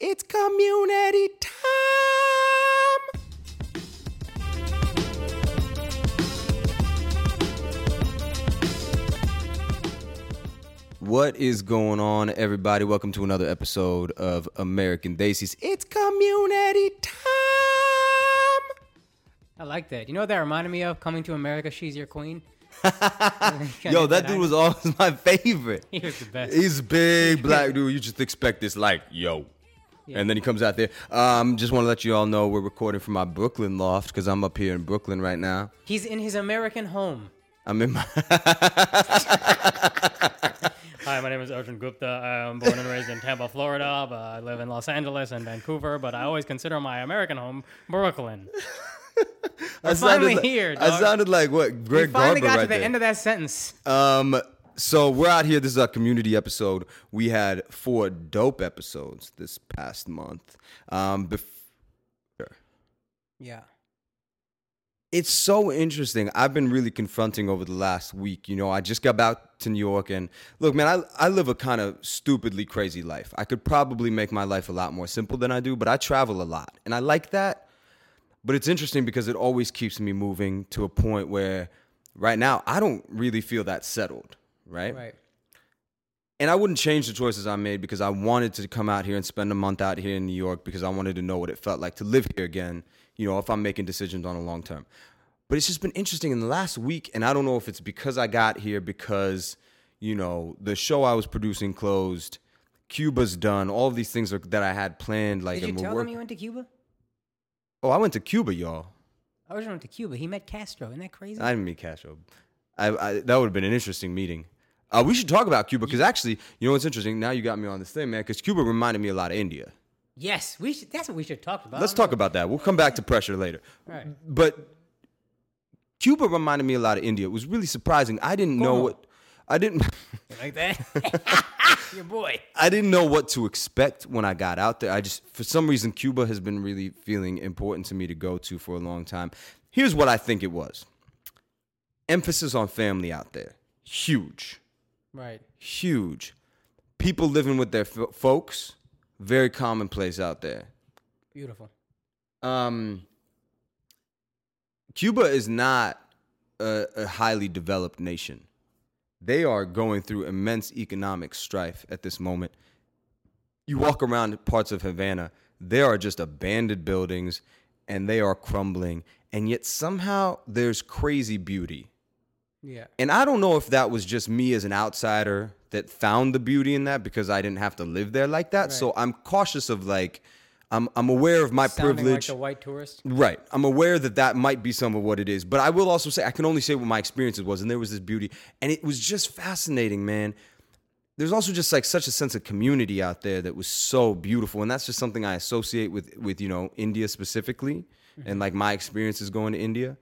It's community time. What is going on, everybody? Welcome to another episode of American Daisies. It's community time. I like that. You know what that reminded me of? Coming to America, She's Your Queen. Yo, that dude was always my favorite. He was the best. He's a big black dude. You just expect this, like, yo. Yeah. And then he comes out there. Just want to let you all know we're recording from my Brooklyn loft because I'm up here in Brooklyn right now. He's in his American home. I'm in my... Hi, my name is Arjun Gupta. I'm born and raised in Tampa, Florida, but I live in Los Angeles and Vancouver, but I always consider my American home Brooklyn. We're finally here, dog. I sounded like what? Greg Garber finally got right to the there. end of that sentence. So we're out here. This is our community episode. We had 4 dope episodes this past month. Yeah. It's so interesting. I've been really confronting over the last week. You know, I just got back to New York, and look, man, I live a kind of stupidly crazy life. I could probably make my life a lot more simple than I do, but I travel a lot, and I like that. But it's interesting because it always keeps me moving to a point where right now I don't really feel that settled, right? Right. And I wouldn't change the choices I made because I wanted to come out here and spend a month out here in New York because I wanted to know what it felt like to live here again, you know, if I'm making decisions on a long term. But it's just been interesting in the last week, and I don't know if it's because I got here because, you know, the show I was producing closed, Cuba's done, all of these things that I had planned. Like, Did you tell them you went to Cuba? Oh, I went to Cuba, y'all. Arjun went to Cuba. He met Castro. Isn't that crazy? I didn't meet Castro. That would have been an interesting meeting. We should talk about Cuba because actually, you know what's interesting? Now you got me on this thing, man, because Cuba reminded me a lot of India. Yes, we should. That's what we should talk about. Let's talk about that. We'll come back to pressure later. Right. But Cuba reminded me a lot of India. It was really surprising. I didn't know what... I didn't... You like that? Your boy. I didn't know what to expect when I got out there. For some reason, Cuba has been really feeling important to me to go to for a long time. Here's what I think it was. Emphasis on family out there. Huge. Right. Huge. People living with their folks. Very commonplace out there. Beautiful. Cuba is not a highly developed nation. They are going through immense economic strife at this moment. You walk around parts of Havana, there are just abandoned buildings, and they are crumbling. And yet somehow there's crazy beauty. Yeah. And I don't know if that was just me as an outsider that found the beauty in that because I didn't have to live there like that. Right. So I'm cautious of like, I'm aware of my privilege. Like the white tourist. Right. I'm aware that might be some of what it is. But I will also say, I can only say what my experiences was. And there was this beauty. And it was just fascinating, man. There's also just like such a sense of community out there that was so beautiful. And that's just something I associate with you know, India specifically. Mm-hmm. And like my experiences going to India.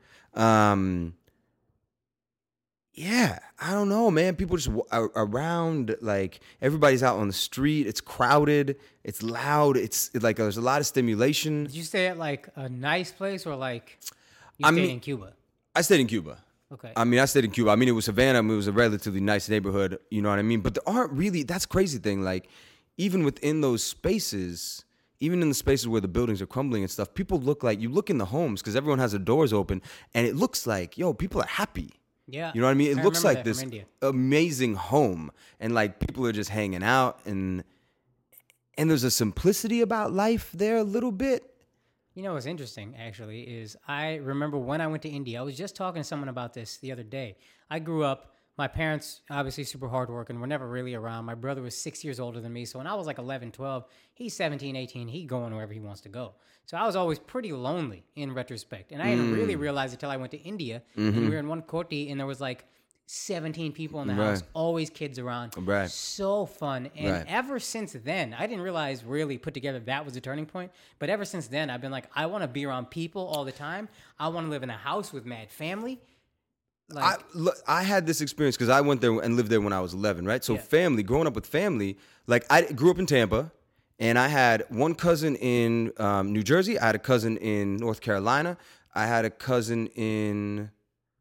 Yeah, I don't know, man. People just around, like, everybody's out on the street. It's crowded. It's loud. It's like there's a lot of stimulation. Did you stay at, like, a nice place or, like, stayed in Cuba? I stayed in Cuba. Okay. I stayed in Cuba. It was Havana. It was a relatively nice neighborhood. You know what I mean? But there aren't really, that's the crazy thing. Like, even within those spaces, even in the spaces where the buildings are crumbling and stuff, people look like, you look in the homes because everyone has their doors open, and it looks like, yo, people are happy. Yeah. You know what I mean? It looks like this amazing home, and like people are just hanging out, and there's a simplicity about life there a little bit. You know what's interesting, actually, is I remember when I went to India, I was just talking to someone about this the other day. I grew up, my parents, obviously super hardworking, were never really around. My brother was 6 years older than me, so when I was like 11, 12, he's 17, 18, he's going wherever he wants to go. So I was always pretty lonely in retrospect. And I didn't really realize it until I went to India. And we were in one koti, and there was like 17 people in the house, always kids around. Right. So fun. And ever since then, I didn't realize really put together that was a turning point. But ever since then, I've been like, I want to be around people all the time. I want to live in a house with mad family. Like, I had this experience because I went there and lived there when I was 11, right? So family, growing up with family, like I grew up in Tampa. And I had one cousin in New Jersey. I had a cousin in North Carolina. I had a cousin in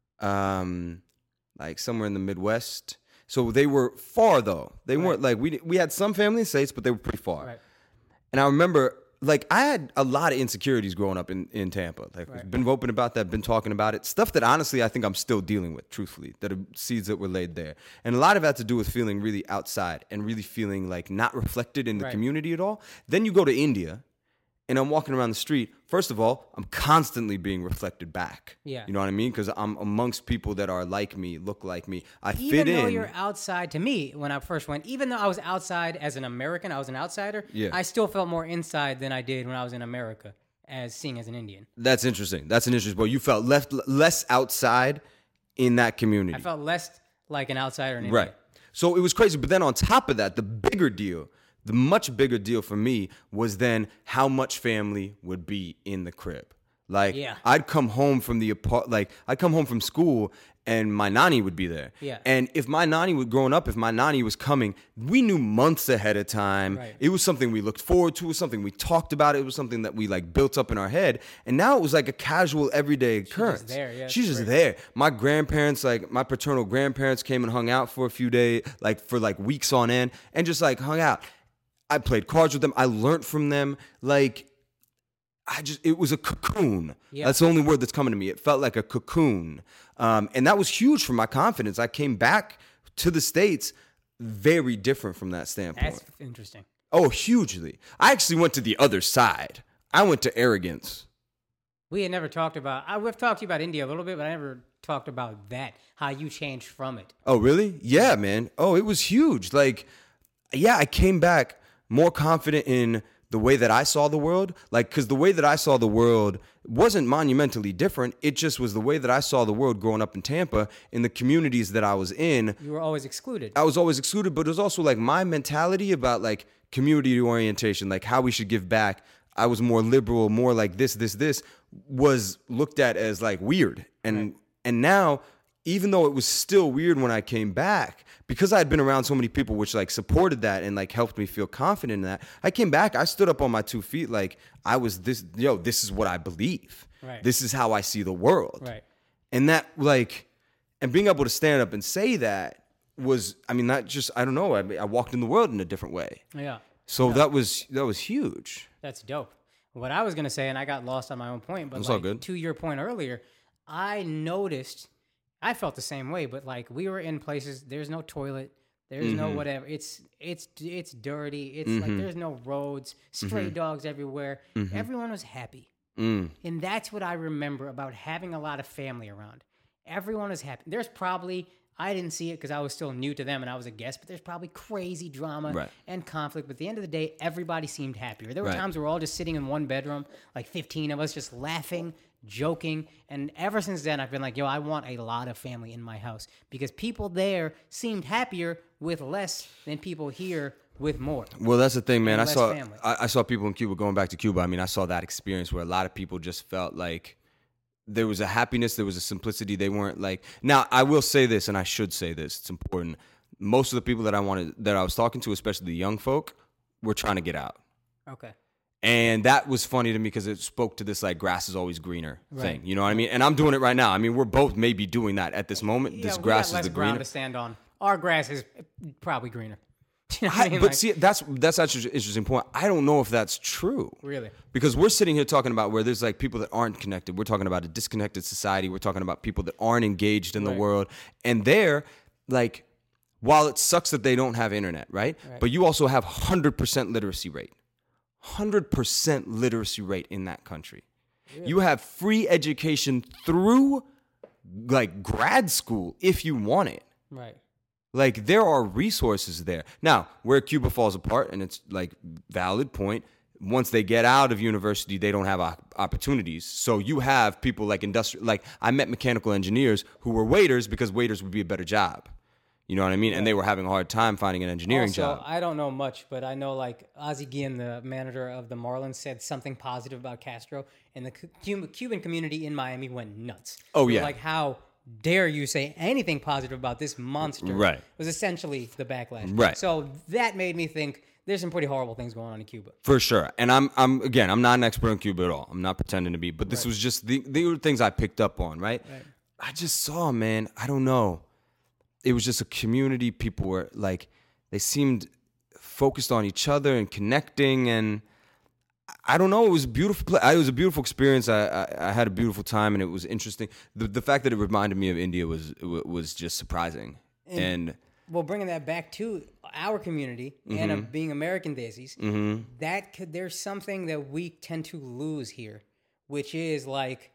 like somewhere in the Midwest. So they were far though. They weren't like we had some family in the States, but they were pretty far. Right. And I remember, like, I had a lot of insecurities growing up in Tampa. Like, Right. been open about that, been talking about it. Stuff that honestly I think I'm still dealing with, truthfully, that are seeds that were laid there. And a lot of it had to do with feeling really outside and really feeling like not reflected in the Right. community at all. Then you go to India, and I'm walking around the street. First of all, I'm constantly being reflected back. Yeah. You know what I mean? Because I'm amongst people that are like me, look like me. I Even fit though in. you're outside, to me, when I first went, even though I was outside as an American, I was an outsider, Yeah. I still felt more inside than I did when I was in America as seeing as an Indian. That's interesting. That's an interesting point. You felt less outside in that community. I felt less like an outsider in India. Right. So it was crazy. But then on top of that, the much bigger deal for me was then how much family would be in the crib. Like, Yeah. I'd come home from I'd come home from school and my nanny would be there. Yeah. And if my nanny was coming, we knew months ahead of time. Right. It was something we looked forward to. It was something we talked about. It was something that we like built up in our head. And now it was like a casual, everyday occurrence. there, yeah, She's it's just great. there. My grandparents, like my paternal grandparents, came and hung out for a few days, like for like weeks on end, and just like hung out. I played cards with them. I learned from them. Like, it was a cocoon. Yeah. That's the only word that's coming to me. It felt like a cocoon. And that was huge for my confidence. I came back to the States very different from that standpoint. That's interesting. Oh, hugely. I actually went to the other side. I went to arrogance. We had never talked about, we've talked to you about India a little bit, but I never talked about that, how you changed from it. Oh, really? Yeah, man. Oh, it was huge. Like, yeah, I came back more confident in the way that I saw the world. Like, because the way that I saw the world wasn't monumentally different. It just was the way that I saw the world growing up in Tampa, in the communities that I was in. You were always excluded. I was always excluded, but it was also like my mentality about like community orientation, like how we should give back. I was more liberal, more like this was looked at as like weird. And now, even though it was still weird when I came back, because I had been around so many people which like supported that and like helped me feel confident in that, I came back, I stood up on my 2 feet like I was this is what I believe. Right. This is how I see the world. Right. And that like, and being able to stand up and say that was, I mean, not just, I don't know, I walked in the world in a different way. Yeah. So that was huge. That's dope. What I was going to say, and I got lost on my own point, but That's like, all good. to your point earlier, I noticed, I felt the same way, but like we were in places, there's no toilet, there's Mm-hmm. no whatever. It's dirty. It's like there's no roads, stray Mm-hmm. dogs everywhere. Everyone was happy. Mm. And that's what I remember about having a lot of family around. Everyone was happy. There's probably, I didn't see it because I was still new to them and I was a guest, but there's probably crazy drama Right. and conflict. But at the end of the day, everybody seemed happier. There were Right. times we were all just sitting in one bedroom, like 15 of us, just laughing, joking. And ever since then, I've been like, yo, I want a lot of family in my house because people there seemed happier with less than people here with more. Well, that's the thing, man. And less family. I saw people in Cuba, going back to Cuba. I mean, I saw that experience where a lot of people just felt like there was a happiness, there was a simplicity. They weren't like, now I will say this, and I should say this, it's important. Most of the people that I was talking to, especially the young folk, were trying to get out. Okay. And that was funny to me because it spoke to this like grass is always greener thing. Right. You know what I mean? And I'm doing it right now. I mean, we're both maybe doing that at this moment. Yeah, This we grass got less is the ground greener. to stand on. Our grass is probably greener. You know what I mean? But Like, see, that's actually an interesting point. I don't know if that's true. really? Because we're sitting here talking about where there's like people that aren't connected. We're talking about a disconnected society. We're talking about people that aren't engaged in the Right. world. And they're like, while it sucks that they don't have internet, right? But you also have 100% literacy rate. 100% literacy rate in that country. You have free education through like grad school if you want it. Right. Like there are resources there. Now, where Cuba falls apart, and it's like valid point, once they get out of university, they don't have opportunities. So you have people like like I met mechanical engineers who were waiters because waiters would be a better job. You know what I mean? And they were having a hard time finding an engineering Also, job. I don't know much, but I know like Ozzie Guillen, the manager of the Marlins, said something positive about Castro, and the Cuban community in Miami went nuts. Oh, They were yeah. like, how dare you say anything positive about this monster? Right. It was essentially the backlash. Right. So that made me think there's some pretty horrible things going on in Cuba. For sure. And I'm not an expert in Cuba at all. I'm not pretending to be, but this was just the were things I picked up on, right? I just saw, man, I don't know. It was just a community. People were like, they seemed focused on each other and connecting. And I don't know. It was beautiful. It was a beautiful experience. I had a beautiful time, and it was interesting. The fact that it reminded me of India was just surprising. And well, bringing that back to our community and being American Daisies, there's something that we tend to lose here, which is like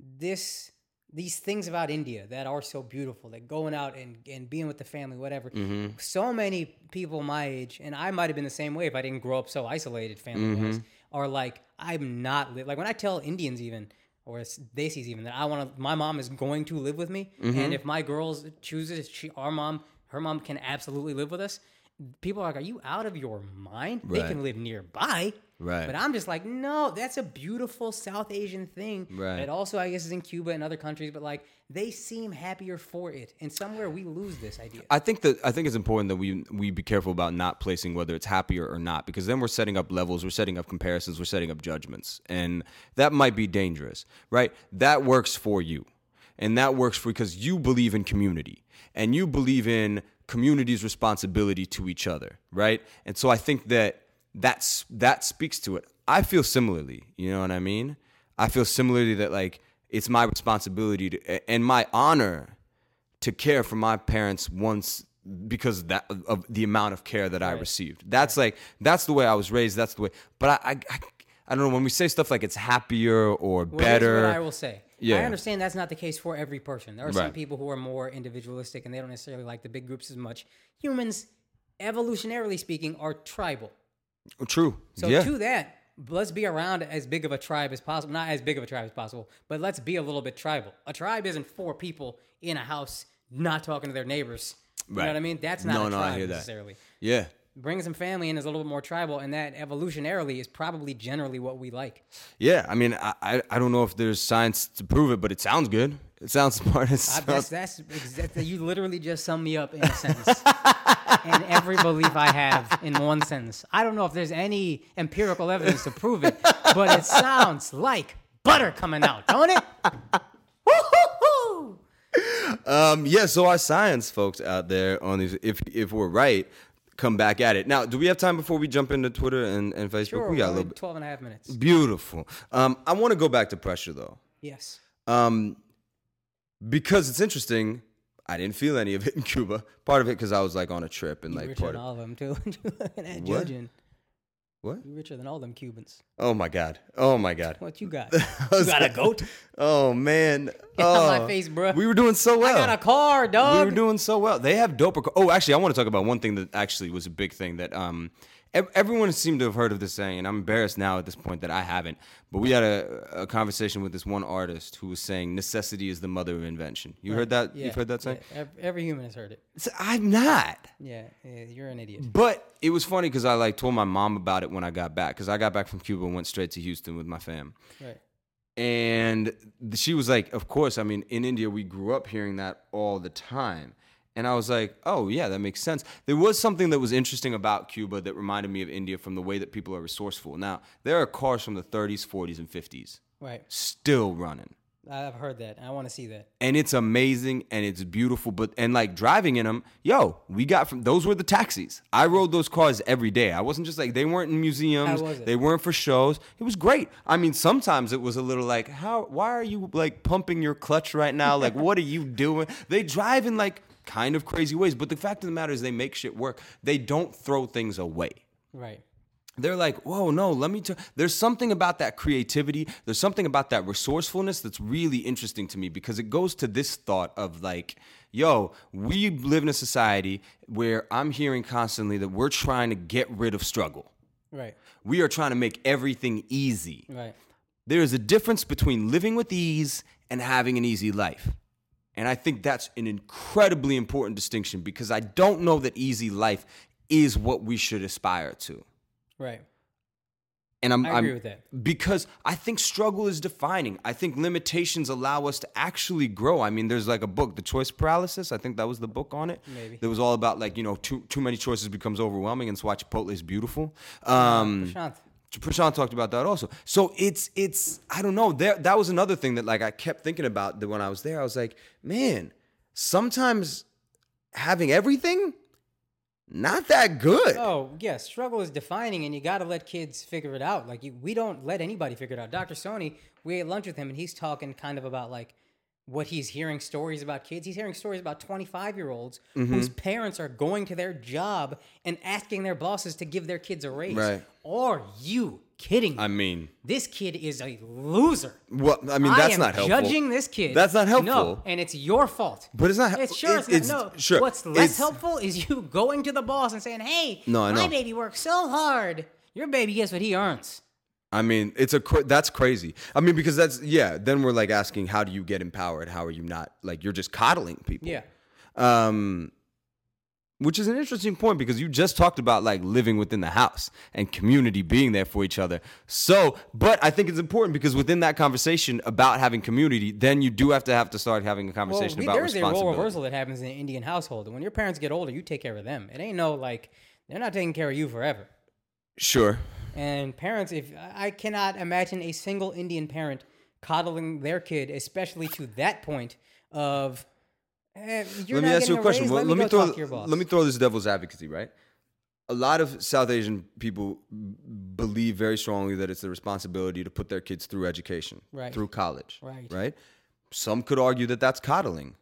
these things about India that are so beautiful, like going out and being with the family, whatever. So many people my age, and I might have been the same way if I didn't grow up so isolated family-wise, are like, I'm not like when I tell Indians even or Desis even that my mom is going to live with me, and if my girls chooses, her mom can absolutely live with us. People are like, are you out of your mind? Right. They can live nearby. Right. But I'm just like, no, that's a beautiful South Asian thing. Right. It also, I guess, is in Cuba and other countries, but like they seem happier for it. And somewhere we lose this idea. I think it's important that we be careful about not placing whether it's happier or not, because then we're setting up levels, we're setting up comparisons, we're setting up judgments. And that might be dangerous, right? That works for you. And that works because you believe in community and you believe in community's responsibility to each other, right? And so I think that speaks to it. I feel similarly, you know what I mean? I feel similarly that like it's my responsibility and my honor to care for my parents once because of the amount of care that I received. That's the way I was raised. That's the way. But I don't know, when we say stuff like it's happier or better. Here's what I will say. Yeah. I understand that's not the case for every person. There are some people who are more individualistic and they don't necessarily like the big groups as much. Humans, evolutionarily speaking, are tribal. True. So to that, let's be around as big of a tribe as possible. Not as big of a tribe as possible, but let's be a little bit tribal. A tribe isn't 4 people in a house not talking to their neighbors. You know what I mean? That's not a tribe necessarily. Yeah. Bringing some family in is a little bit more tribal, and that evolutionarily is probably generally what we like. Yeah, I mean, I don't know if there's science to prove it, but it sounds good. It sounds smart. That's exactly, you literally just summed me up in a sentence. And every belief I have in one sentence. I don't know if there's any empirical evidence to prove it, but it sounds like butter coming out, don't it? Woo-hoo-hoo! Yeah, so our science folks out there on these, if we're right, come back at it. Now, do we have time before we jump into Twitter and Facebook? Sure, we got a little bit. 12 and a half minutes. Beautiful. I want to go back to pressure, though. Yes. Because it's interesting. I didn't feel any of it in Cuba. Part of it because I was like on a trip and You're like richer part than all of them too. That What? judging. What? You're richer than all them Cubans. Oh my God. What you got? You got a goat? Oh man. Get out my face, bro. We were doing so well. I got a car, dog. We were doing so well. They have doper. Oh, actually, I want to talk about one thing that actually was a big thing that everyone seemed to have heard of this saying, and I'm embarrassed now at this point that I haven't. But we had a conversation with this one artist who was saying necessity is the mother of invention. You heard that? Yeah, You've heard that saying? Yeah. Every human has heard it. I'm not. Yeah, you're an idiot. But it was funny because I like told my mom about it when I got back, because I got back from Cuba and went straight to Houston with my fam. Right. And she was like, of course, I mean, in India, we grew up hearing that all the time. And I was like, oh, yeah, that makes sense. There was something that was interesting about Cuba that reminded me of India from the way that people are resourceful. Now, there are cars from the 30s, 40s, and 50s Right. still running. I've heard that. I want to see that. And it's amazing and it's beautiful. And like driving in them, those were the taxis. I rode those cars every day. I wasn't just like, they weren't in museums. How was it? They weren't for shows. It was great. I mean, sometimes it was a little like, why are you like pumping your clutch right now? Like, what are you doing? They drive in like kind of crazy ways. But the fact of the matter is they make shit work. They don't throw things away. Right. They're like, whoa, no, let me there's something about that creativity. There's something about that resourcefulness that's really interesting to me, because it goes to this thought of like, yo, we live in a society where I'm hearing constantly that we're trying to get rid of struggle. Right. We are trying to make everything easy. Right. There is a difference between living with ease and having an easy life. And I think that's an incredibly important distinction, because I don't know that easy life is what we should aspire to. Right. And I agree with that. Because I think struggle is defining. I think limitations allow us to actually grow. I mean, there's like a book, The Choice Paralysis. I think that was the book on it. Maybe. That was all about like, too many choices becomes overwhelming, and that's why Chipotle is beautiful. Prashant talked about that also. So it's I don't know. That was another thing that like I kept thinking about that when I was there. I was like, man, sometimes having everything, not that good. Oh, yeah, struggle is defining, and you got to let kids figure it out. Like, we don't let anybody figure it out. Dr. Sony, we ate lunch with him, and he's talking kind of about, like, what he's hearing stories about kids. He's hearing stories about 25-year-olds whose parents are going to their job and asking their bosses to give their kids a raise. Right. Are you kidding me? I mean, this kid is a loser. well, I mean, that's not helpful. Judging this kid. That's not helpful. No, and it's your fault. But it's not. It's sure. It's not. No. Sure. What's less helpful is you going to the boss and saying, "Hey, No, I know. my baby works so hard. Your baby gets what he earns." I mean, that's crazy. I mean, because then we're like asking, how do you get empowered? How are you not, like, you're just coddling people. Yeah. Which is an interesting point, because you just talked about, like, living within the house and community being there for each other. So, but I think it's important, because within that conversation about having community, then you do have to start having a conversation about there's responsibility. There's a role reversal that happens in an Indian household. And when your parents get older, you take care of them. It ain't no, like, they're not taking care of you forever. Sure. And parents, if I cannot imagine a single Indian parent coddling their kid, especially to that point of, you're Let me ask you a question. Let me talk to your boss. Let me throw this devil's advocacy, right? A lot of South Asian people believe very strongly that it's their responsibility to put their kids through education, Right. through college, Right. right? Some could argue that that's coddling.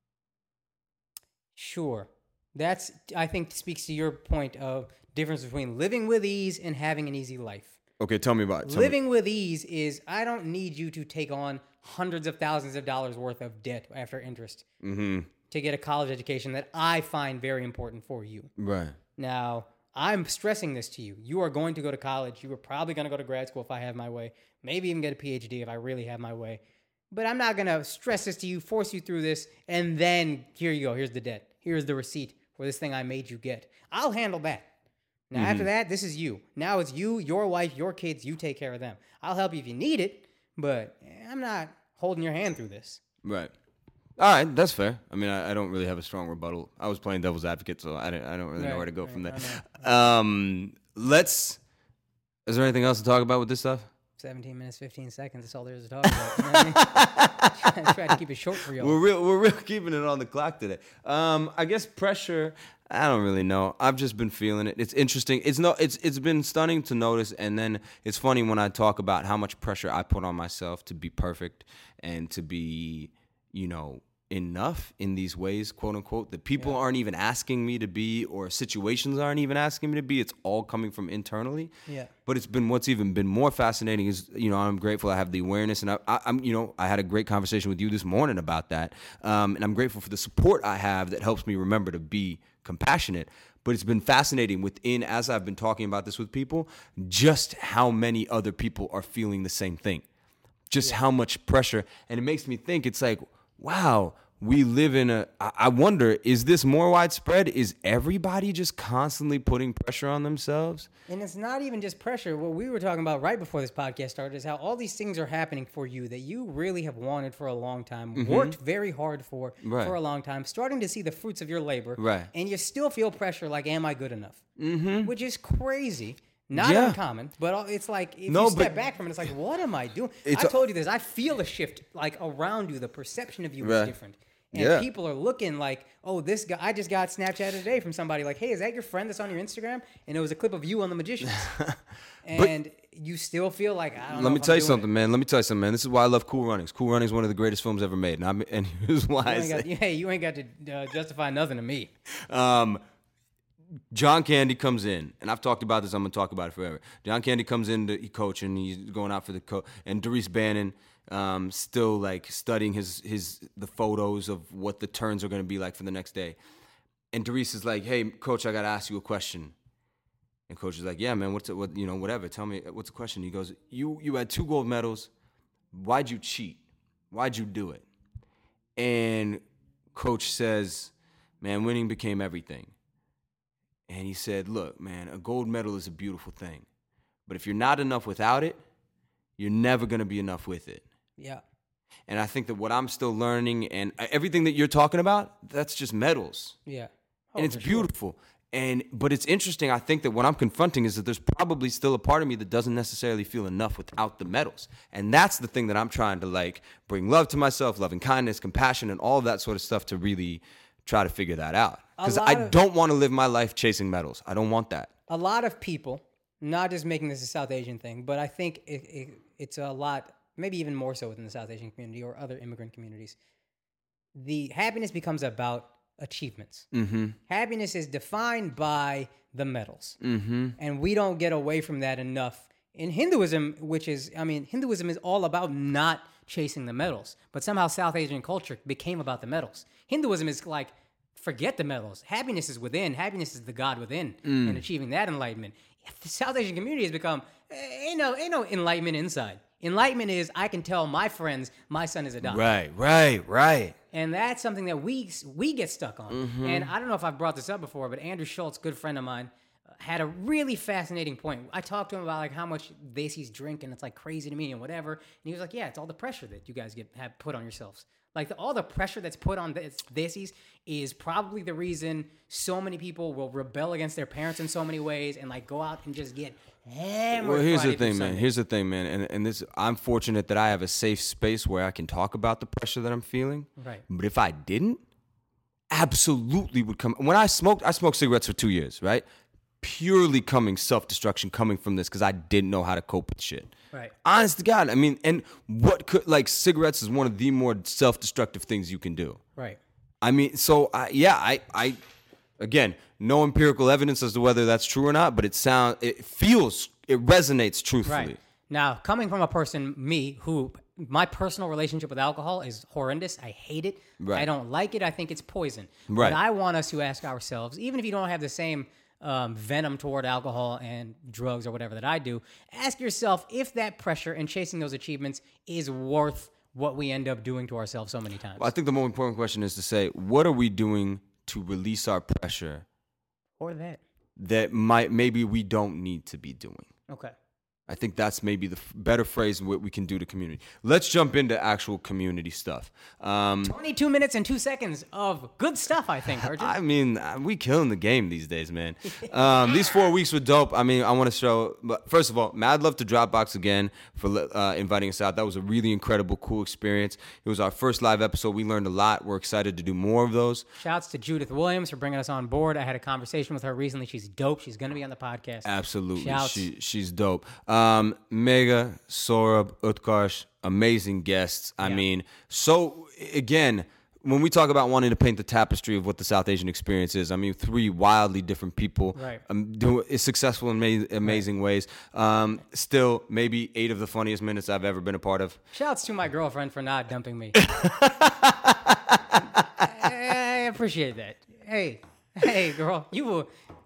Sure. That's, I think, speaks to your point of difference between living with ease and having an easy life. Okay, tell me about it. Living with ease is, I don't need you to take on hundreds of thousands of dollars worth of debt after interest to get a college education that I find very important for you. Right. Now, I'm stressing this to you. You are going to go to college. You are probably going to go to grad school if I have my way. Maybe even get a PhD if I really have my way. But I'm not going to stress this to you, force you through this, and then here you go. Here's the debt. Here's the receipt for this thing I made you get. I'll handle that. Now, after that, this is you. Now it's you, your wife, your kids. You take care of them. I'll help you if you need it, but I'm not holding your hand through this. Right. All right, that's fair. I mean, I don't really have a strong rebuttal. I was playing devil's advocate, so I don't really know where to go from there. Is there anything else to talk about with this stuff? 17 minutes, 15 seconds. That's all there is to talk about. You know what I mean? Try to keep it short for y'all. We're real keeping it on the clock today. I guess pressure, I don't really know. I've just been feeling it. It's interesting. It's been stunning to notice, and then it's funny when I talk about how much pressure I put on myself to be perfect and to be, enough in these ways, quote unquote, that people aren't even asking me to be, or situations aren't even asking me to be. It's all coming from internally. Yeah. But what's even been more fascinating is, I'm grateful I have the awareness, and I had a great conversation with you this morning about that. And I'm grateful for the support I have that helps me remember to be compassionate. But it's been fascinating as I've been talking about this with people, just how many other people are feeling the same thing. Just how much pressure. And it makes me think, it's like, wow, we live in I wonder, is this more widespread? Is everybody just constantly putting pressure on themselves? And it's not even just pressure. What we were talking about right before this podcast started is how all these things are happening for you that you really have wanted for a long time, worked very hard for a long time, starting to see the fruits of your labor. Right. And you still feel pressure like, am I good enough? Which is crazy. Not uncommon, but it's like, if you step back from it, it's like, what am I doing? I told you this. I feel a shift, like, around you. The perception of you is different. And people are looking like, oh, this guy, I just got Snapchat today from somebody like, hey, is that your friend that's on your Instagram? And it was a clip of you on The Magicians. And you still feel like, I don't know. Let me tell you something, man. This is why I love Cool Runnings. Cool Runnings is one of the greatest films ever made. And here's why you ain't got to justify nothing to me. John Candy comes in, and I've talked about this. I'm going to talk about it forever. John Candy comes in to coach, and he's going out for the coach. And Darius Bannon, still like studying the photos of what the turns are going to be like for the next day. And Darius is like, "Hey, coach, I got to ask you a question." And coach is like, "Yeah, man, whatever. Tell me, what's the question?" He goes, "You had 2 gold medals. Why'd you cheat? Why'd you do it?" And coach says, "Man, winning became everything." And he said, "Look, man, a gold medal is a beautiful thing. But if you're not enough without it, you're never going to be enough with it." Yeah. And I think that what I'm still learning, and everything that you're talking about, that's just medals. Yeah. And it's beautiful. But it's interesting. I think that what I'm confronting is that there's probably still a part of me that doesn't necessarily feel enough without the medals. And that's the thing that I'm trying to, like, bring love to myself, loving kindness, compassion, and all of that sort of stuff to really try to figure that out. Because I don't want to live my life chasing medals. I don't want that. A lot of people, not just making this a South Asian thing, but I think it's a lot, maybe even more so within the South Asian community or other immigrant communities. The happiness becomes about achievements. Mm-hmm. Happiness is defined by the medals. Mm-hmm. And we don't get away from that enough. In Hinduism, Hinduism is all about not chasing the medals, but somehow South Asian culture became about the medals. Hinduism is like, forget the medals. Happiness is within. Happiness is the God within, and achieving that enlightenment. The South Asian community has become, ain't no enlightenment inside. Enlightenment is, I can tell my friends my son is adopted. Right. And that's something that we get stuck on. Mm-hmm. And I don't know if I've brought this up before, but Andrew Schultz, good friend of mine, had a really fascinating point. I talked to him about like how much Desis drink, and it's like crazy to me and whatever. And he was like, yeah, it's all the pressure that you guys have put on yourselves. Like all the pressure that's put on Desis is probably the reason so many people will rebel against their parents in so many ways and like go out and just get hammered. Well, here's Friday the thing, through man. Sunday. Here's the thing, man. And this, I'm fortunate that I have a safe space where I can talk about the pressure that I'm feeling. Right. But if I didn't, absolutely would come. When I smoked cigarettes for 2 years, right? Purely self-destruction coming from this because I didn't know how to cope with shit. Right. Honest to God. I mean, and cigarettes is one of the more self-destructive things you can do. Right. I mean, so I again, no empirical evidence as to whether that's true or not, but it resonates truthfully. Right. Now, coming from a person, me, who my personal relationship with alcohol is horrendous. I hate it. Right. I don't like it. I think it's poison. Right. But I want us to ask ourselves, even if you don't have the same venom toward alcohol and drugs or whatever that I do, ask yourself if that pressure and chasing those achievements is worth what we end up doing to ourselves so many times. Well, I think the more important question is to say, what are we doing to release our pressure Or that. maybe we don't need to be doing? Okay. I think that's maybe the better phrase what we can do to community. Let's jump into actual community stuff. 22 minutes and 2 seconds of good stuff, I think, Arjun. I mean, we killing the game these days, man. These 4 weeks were dope. I mean, I want to show, but first of all, mad love to Dropbox again for inviting us out. That was a really incredible, cool experience. It was our first live episode. We learned a lot. We're excited to do more of those. Shouts to Judith Williams for bringing us on board. I had a conversation with her recently. She's dope. She's going to be on the podcast. Absolutely. Shouts. She's dope. Mega, Saurabh, Utkarsh, amazing guests. I mean, so again, when we talk about wanting to paint the tapestry of what the South Asian experience is, I mean, 3 wildly different people Right. Is successful in amazing ways. Still, maybe 8 of the funniest minutes I've ever been a part of. Shouts to my girlfriend for not dumping me. I appreciate that. Hey, girl, you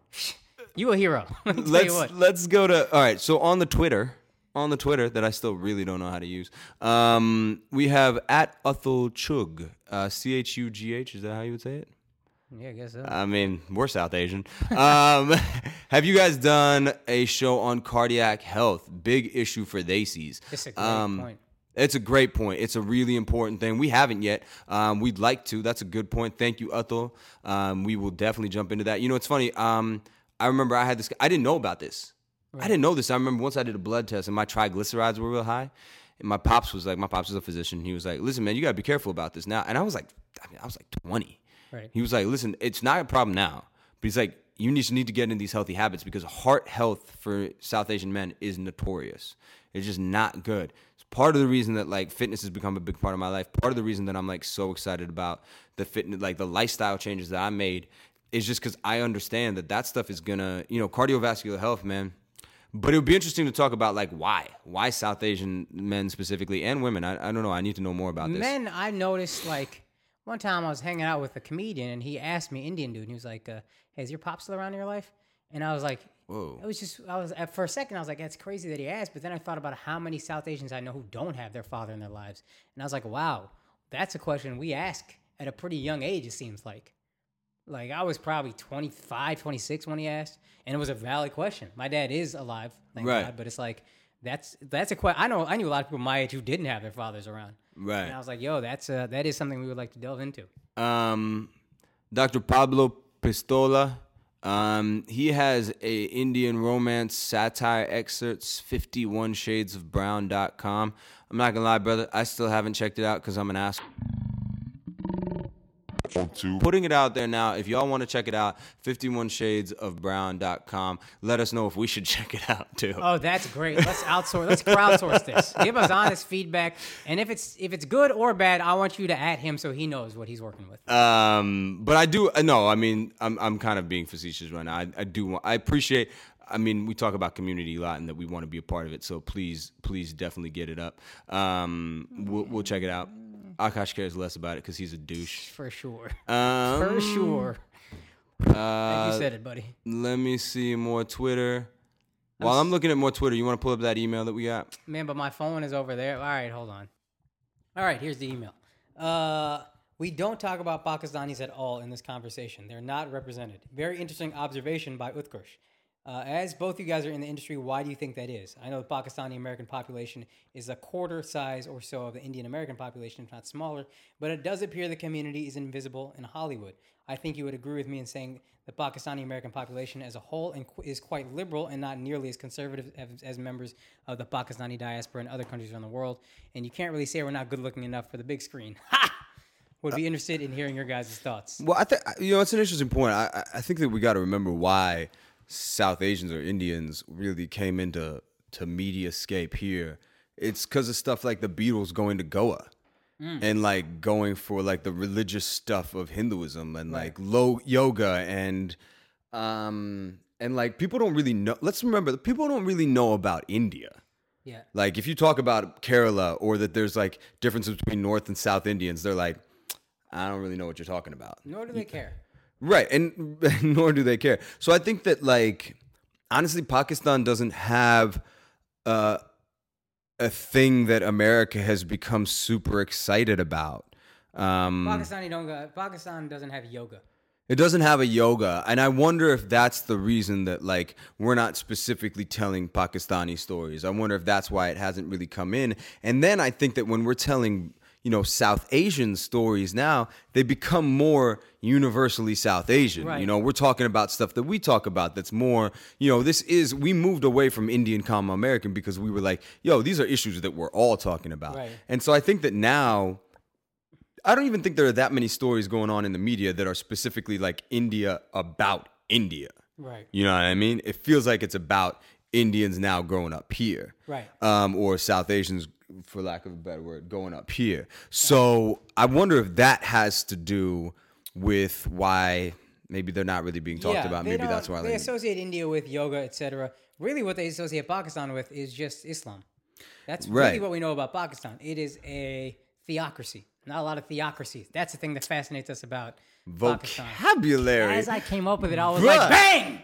a hero. Let me tell you what. Let's go to, all right, so on the Twitter that I still really don't know how to use, we have @Athul Chugh, Chugh. Is that how you would say it? Yeah, I guess so. I mean, we're South Asian. Have you guys done a show on cardiac health? Big issue for Desis. It's a great point. It's a great point. It's a really important thing. We haven't yet. We'd like to. That's a good point. Thank you, Athul. We will definitely jump into that. You know, it's funny. I remember I didn't know about this. Right. I didn't know this. I remember once I did a blood test and my triglycerides were real high. And my pops was a physician. He was like, listen, man, you got to be careful about this now. And I was like 20. Right. He was like, listen, it's not a problem now. But he's like, you need to get in these healthy habits because heart health for South Asian men is notorious. It's just not good. It's part of the reason that like fitness has become a big part of my life. Part of the reason that I'm like so excited about the fitness, like the lifestyle changes that I made is just because I understand that stuff is gonna, cardiovascular health, man. But it would be interesting to talk about like why South Asian men specifically and women. I don't know. I need to know more about this. Men, I noticed like one time I was hanging out with a comedian and he asked me, Indian dude, and he was like, hey, is your pop still around in your life? And I was like, whoa. For a second, I was like, that's crazy that he asked. But then I thought about how many South Asians I know who don't have their father in their lives. And I was like, wow, that's a question we ask at a pretty young age, it seems like. Like, I was probably 25, 26 when he asked, and it was a valid question. My dad is alive, thank God, but it's like, that's a question. I knew a lot of people my age who didn't have their fathers around. Right. And I was like, yo, that is something we would like to delve into. Dr. Pablo Pistola, he has a Indian romance satire excerpts, 51shadesofbrown.com. I'm not gonna lie, brother, I still haven't checked it out because I'm an asshole. Putting it out there now. If y'all want to check it out, 51shadesofbrown.com. Let us know if we should check it out too. Oh, that's great. Let's outsource. Let's crowdsource this. Give us honest feedback, and if it's good or bad, I want you to at him so he knows what he's working with. But I do. No, I mean, I'm kind of being facetious right now. I appreciate. I mean, we talk about community a lot and that we want to be a part of it. So please definitely get it up. We'll check it out. Akash cares less about it because he's a douche. For sure. For sure. Like you said it, buddy. Let me see more Twitter. While I'm looking at more Twitter, you want to pull up that email that we got? Man, but my phone is over there. All right, hold on. All right, here's the email. We don't talk about Pakistanis at all in this conversation. They're not represented. Very interesting observation by Utkarsh. As both you guys are in the industry, why do you think that is? I know the Pakistani American population is a quarter size or so of the Indian American population, if not smaller, but it does appear the community is invisible in Hollywood. I think you would agree with me in saying the Pakistani American population as a whole is quite liberal and not nearly as conservative as members of the Pakistani diaspora in other countries around the world. And you can't really say we're not good looking enough for the big screen. Ha! Would be interested in hearing your guys' thoughts. Well, I think it's an interesting point. I think that we got to remember why South Asians or Indians really came into mediascape here. It's because of stuff like the Beatles going to Goa and like going for like the religious stuff of Hinduism and like low yoga and like people don't really know. Let's remember, people don't really know about India. Yeah. Like if you talk about Kerala or that there's like differences between North and South Indians, they're like, I don't really know what you're talking about. Nor do they care. Right, and nor do they care. So I think that, like, honestly, Pakistan doesn't have a thing that America has become super excited about. Pakistan doesn't have yoga. It doesn't have a yoga, and I wonder if that's the reason that, like, we're not specifically telling Pakistani stories. I wonder if that's why it hasn't really come in. And then I think that when we're telling South Asian stories now, they become more universally South Asian. Right. We're talking about stuff that we talk about that's more, we moved away from Indian, American because we were like, these are issues that we're all talking about. Right. And so I think that now, I don't even think there are that many stories going on in the media that are specifically like India about India. Right. You know what I mean? It feels like it's about Indians now growing up here. Right. Or South Asians, for lack of a better word, going up here. So I wonder if that has to do with why maybe they're not really being talked about. Maybe that's why they associate India with yoga, etc. Really, what they associate Pakistan with is just Islam. That's really what we know about Pakistan. It is a theocracy. Not a lot of theocracies. That's the thing that fascinates us about Pakistan. Vocabulary. As I came up with it, I was like, bang!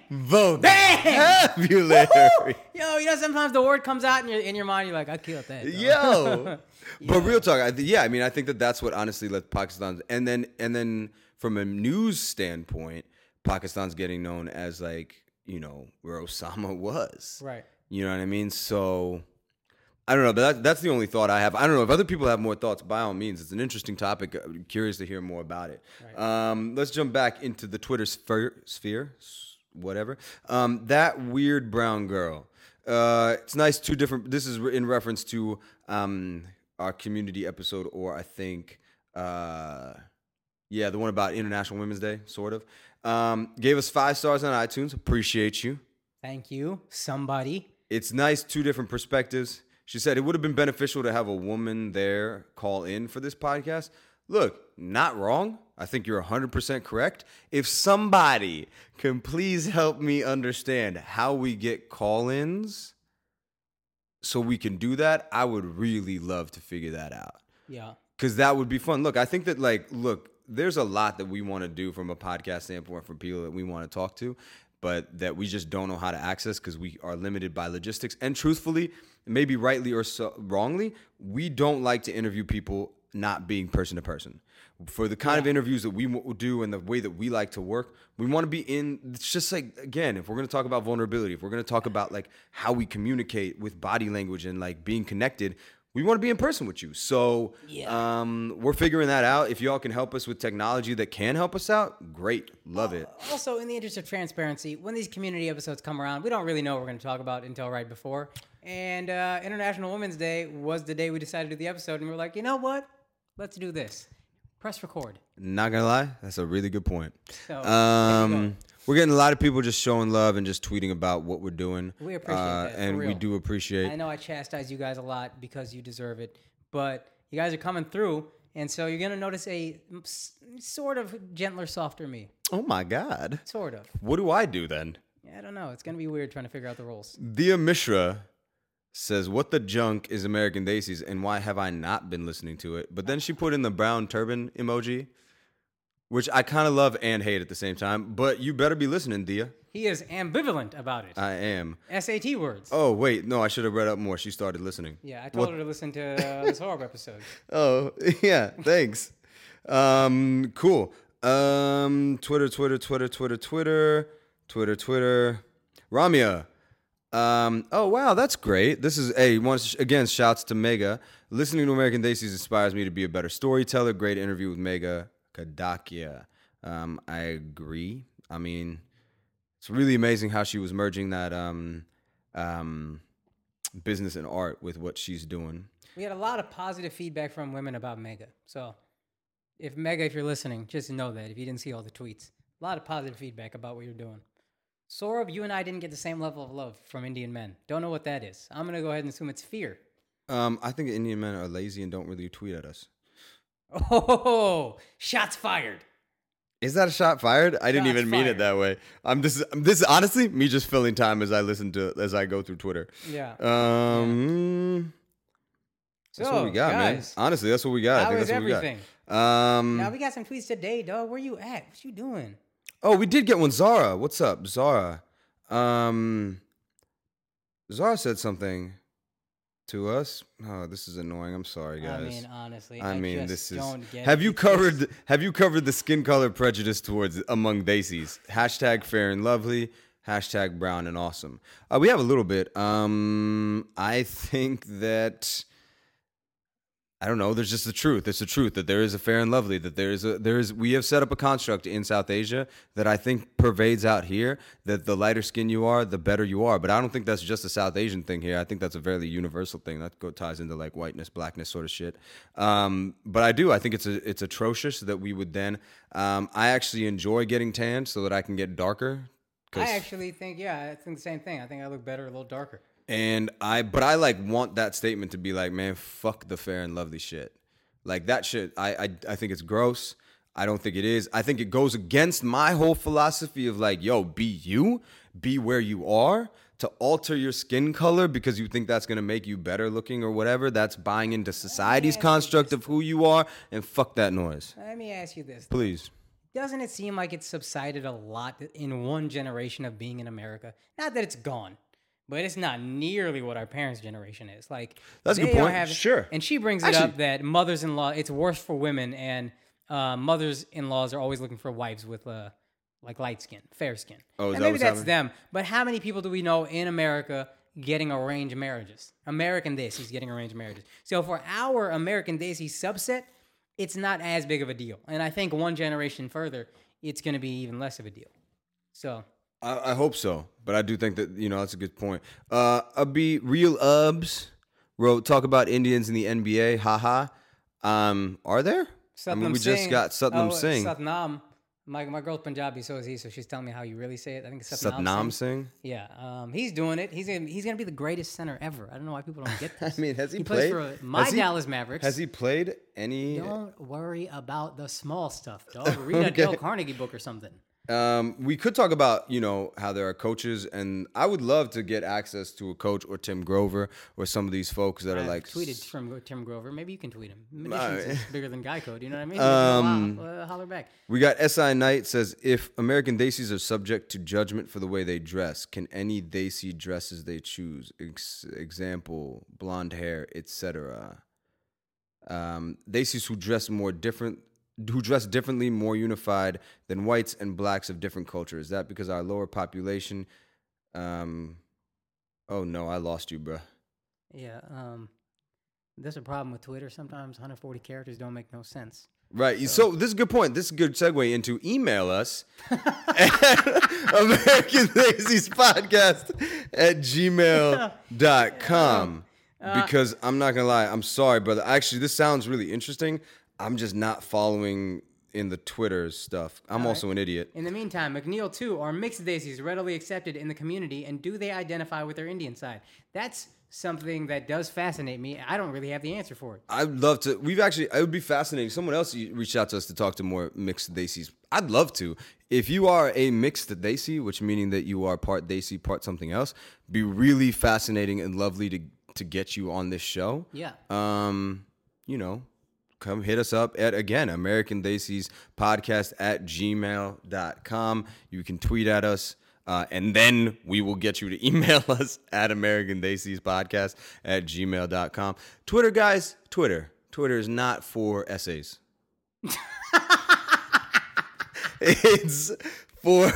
Vocabulary. Yo, sometimes the word comes out in your mind, you're like, I killed that. Yo. But real talk, I think that that's what honestly led Pakistan. And then from a news standpoint, Pakistan's getting known as like, where Osama was. Right. You know what I mean? So I don't know, but that's the only thought I have. I don't know if other people have more thoughts. By all means, it's an interesting topic. I'm curious to hear more about it. Right. Let's jump back into the Twitter sphere, whatever. That weird brown girl. It's nice. This is in reference to our community episode, or I think, the one about International Women's Day, sort of. Gave us 5 stars on iTunes. Appreciate you. Thank you, somebody. It's nice. 2 different perspectives. She said it would have been beneficial to have a woman there call in for this podcast. Look, not wrong. I think you're 100% correct. If somebody can please help me understand how we get call-ins so we can do that, I would really love to figure that out. Yeah. Because that would be fun. Look, I think that, there's a lot that we want to do from a podcast standpoint for people that we want to talk to, but that we just don't know how to access because we are limited by logistics. And truthfully, maybe rightly or wrongly, we don't like to interview people not being person to person. For the kind of interviews that we do and the way that we like to work, we want to be it's just like, again, if we're going to talk about vulnerability, if we're going to talk about like how we communicate with body language and like being connected, we want to be in person with you. So we're figuring that out. If y'all can help us with technology that can help us out, great. Love it. Also, in the interest of transparency, when these community episodes come around, we don't really know what we're going to talk about until right before. And International Women's Day was the day we decided to do the episode. And we were like, you know what? Let's do this. Press record. Not gonna lie, that's a really good point. So, there you go. We're getting a lot of people just showing love and just tweeting about what we're doing. We appreciate that, for and we real. do appreciate. I know I chastise you guys a lot because you deserve it, but you guys are coming through, and so you're going to notice a sort of gentler, softer me. Oh my God! Sort of. What do I do then? I don't know. It's going to be weird trying to figure out the roles. Dia Mishra says, "What the junk is American Daisies, and why have I not been listening to it?" But then she put in the brown turban emoji, which I kind of love and hate at the same time. But you better be listening, Dia. He is ambivalent about it. I am. SAT words. Oh wait, no, I should have read up more. She started listening. Yeah, I told her to listen to this horrible episode. Oh yeah, thanks. Cool. Twitter. Ramya. Oh wow, that's great. This is once again, shouts to Mega. Listening to American Daisies inspires me to be a better storyteller. Great interview with Mega Kadakia. I agree. I mean, it's really amazing how she was merging that business and art with what she's doing. We had a lot of positive feedback from women about Mega. So, if you're listening, just know that if you didn't see all the tweets, a lot of positive feedback about what you're doing. Saurabh, you and I didn't get the same level of love from Indian men. Don't know what that is. I'm going to go ahead and assume it's fear. I think Indian men are lazy and don't really tweet at us. Oh, shots fired. Is that a shot fired? I didn't even mean it that way. This is honestly me just filling time as I go through Twitter. Yeah. That's what we got, guys, man. Honestly, that's what we got. I think that's everything. what we got. Now we got some tweets today, dog. Where you at? What you doing? Oh, we did get one. Zara, what's up, Zara? Zara said something to us. Oh, this is annoying. I'm sorry, guys. I mean, honestly, this is. Don't get Have you covered the skin color prejudice towards among Daisies? # fair and lovely. # brown and awesome. We have a little bit. I think that. I don't know. There's just the truth. It's the truth that there is a fair and lovely. That we have set up a construct in South Asia that I think pervades out here. That the lighter skin you are, the better you are. But I don't think that's just a South Asian thing here. I think that's a fairly universal thing that ties into like whiteness, blackness sort of shit. But I do. I think it's atrocious that we would then. I actually enjoy getting tanned so that I can get darker. I actually think, I think the same thing. I think I look better a little darker. And I like want that statement to be like, man, fuck the fair and lovely shit. Like that shit, I think it's gross. I don't think it is. I think it goes against my whole philosophy of like, yo, be where you are. To alter your skin color because you think that's going to make you better looking or whatever, that's buying into society's construct of who you are, and fuck that noise. Let me ask you this. Please. Doesn't it seem like it's subsided a lot in one generation of being in America? Not that it's gone. But it's not nearly what our parents' generation is. Like that's a good point. Sure. And she brings it up that mothers-in-law, it's worse for women, and mothers-in-laws are always looking for wives with like light skin, fair skin. Oh, and maybe that's them. But how many people do we know in America getting arranged marriages? American Daisies getting arranged marriages. So for our American Daisy subset, it's not as big of a deal. And I think one generation further, it's going to be even less of a deal. So. I hope so, but I do think that, that's a good point. Real Ubs wrote, talk about Indians in the NBA, haha. Are there? Satnam we Singh. Just got Satnam Singh. Satnam. My girl's Punjabi, so is he, so she's telling me how you really say it. I think it's Satnam Singh? Yeah, he's doing it. He's gonna be the greatest center ever. I don't know why people don't get this. I mean, has he plays played? For Dallas Mavericks. Has he played any? Don't worry about the small stuff, dog. Read a Dale Carnegie book or something. We could talk about, how there are coaches, and I would love to get access to a coach or Tim Grover or some of these folks that are like... tweeted from Tim Grover. Maybe you can tweet him. Munitions is bigger than Geico. Do you know what I mean? Holler back. We got S.I. Knight says, if American Daisies are subject to judgment for the way they dress, can any Daisy dress as they choose? Example, blonde hair, etc. Daisies who dress differently, more unified than whites and blacks of different cultures. Is that because our lower population? Oh no, I lost you, bro. Yeah, there's a problem with Twitter. Sometimes 140 characters don't make no sense. Right. So this is a good point. This is a good segue into email us at American Daisies Podcast at gmail.com. Because I'm not going to lie, I'm sorry, brother. Actually, this sounds really interesting. I'm just not following in the Twitter stuff. I'm also an idiot. In the meantime, McNeil too, are mixed daisies readily accepted in the community, and do they identify with their Indian side? That's something that does fascinate me. I don't really have the answer for it. I'd love to. It would be fascinating. Someone else reached out to us to talk to more mixed Desis. I'd love to. If you are a mixed Desi, which meaning that you are part Desi, part something else, be really fascinating and lovely to get you on this show. Yeah. You know, come hit us up at, again, American Desis podcast at gmail.com. You can tweet at us. And then we will get you to email us at American Desis podcast at gmail.com. Twitter, guys, Twitter is not for essays. It's for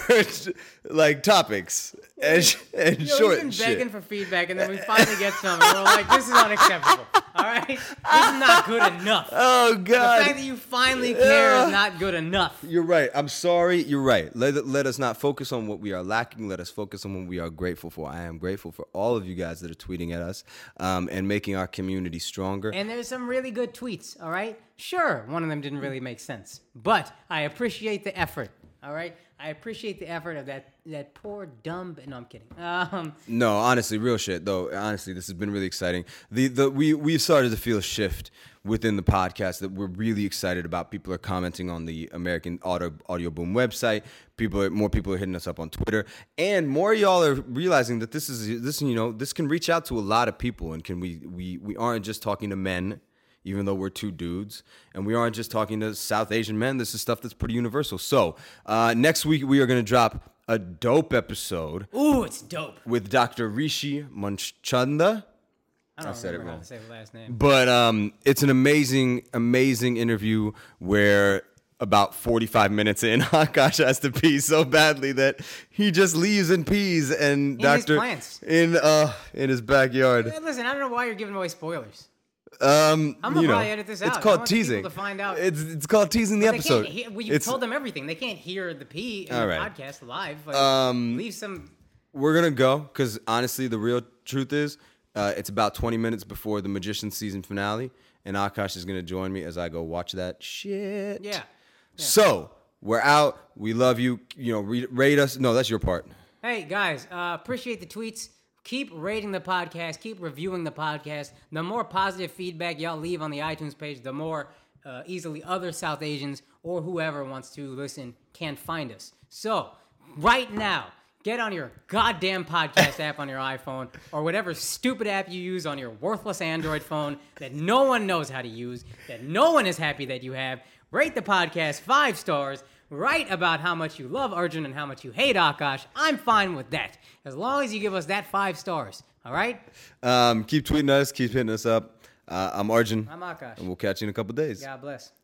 like topics and short We've been shit. begging for feedback, and then we finally get some, and we're like, this is unacceptable. All right? This is not good enough. Oh, God. The fact that you finally care is not good enough. You're right. I'm sorry. You're right. Let us not focus on what we are lacking. Let us focus on what we are grateful for. I am grateful for all of you guys that are tweeting at us and making our community stronger. And there's some really good tweets, all right? Sure, one of them didn't really make sense, but I appreciate the effort, all right? I appreciate the effort of that poor, dumb... No, I'm kidding. No, honestly, real shit, though. Honestly, this has been really exciting. We've started to feel a shift within the podcast that we're really excited about. People are commenting on the American Audio Boom website. More people are hitting us up on Twitter, and more of y'all are realizing that this can reach out to a lot of people, and we aren't just talking to men, even though we're two dudes, and we aren't just talking to South Asian men. This is stuff that's pretty universal. So next week we are going to drop a dope episode. Ooh, it's dope. With Dr. Rishi Manchanda. I said it wrong. How to say the last name. But it's an amazing, amazing interview where about 45 minutes in, Akash has to pee so badly that he just leaves and pees, and his plants. in his backyard. Listen, I don't know why you're giving away spoilers. I'm gonna probably edit this out. It's called I want teasing. people to find out. It's called teasing the episode. You told them everything. They can't hear the pee in the podcast live. Leave some. We're gonna go because honestly, the real truth is, it's about 20 minutes before the Magician season finale, and Akash is gonna join me as I go watch that shit. Yeah. So we're out. We love you. Rate us. No, that's your part. Hey guys, appreciate the tweets. Keep rating the podcast. Keep reviewing the podcast. The more positive feedback y'all leave on the iTunes page, the more easily other South Asians or whoever wants to listen can find us. So, right now, get on your goddamn podcast app on your iPhone or whatever stupid app you use on your worthless Android phone that no one knows how to use, that no one is happy that you have. Rate the podcast 5 stars. Write about how much you love Arjun and how much you hate Akash. I'm fine with that. As long as you give us that 5 stars. All right? Keep tweeting us. Keep hitting us up. I'm Arjun. I'm Akash. And we'll catch you in a couple days. God bless.